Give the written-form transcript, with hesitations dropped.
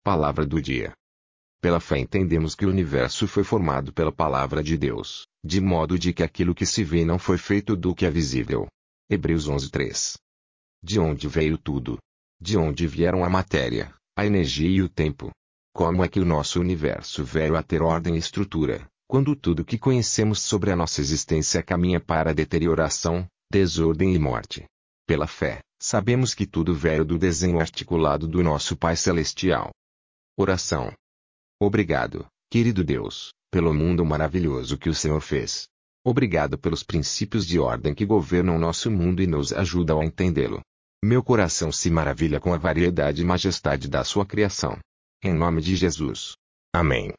Palavra do dia. Pela fé entendemos que o universo foi formado pela palavra de Deus, de modo de que aquilo que se vê não foi feito do que é visível. Hebreus 11:3. De onde veio tudo? De onde vieram a matéria, a energia e o tempo? Como é que o nosso universo veio a ter ordem e estrutura, quando tudo que conhecemos sobre a nossa existência caminha para a deterioração, desordem e morte? Pela fé, sabemos que tudo veio do desenho articulado do nosso Pai Celestial. Oração. Obrigado, querido Deus, pelo mundo maravilhoso que o Senhor fez. Obrigado pelos princípios de ordem que governam nosso mundo e nos ajudam a entendê-lo. Meu coração se maravilha com a variedade e majestade da sua criação. Em nome de Jesus. Amém.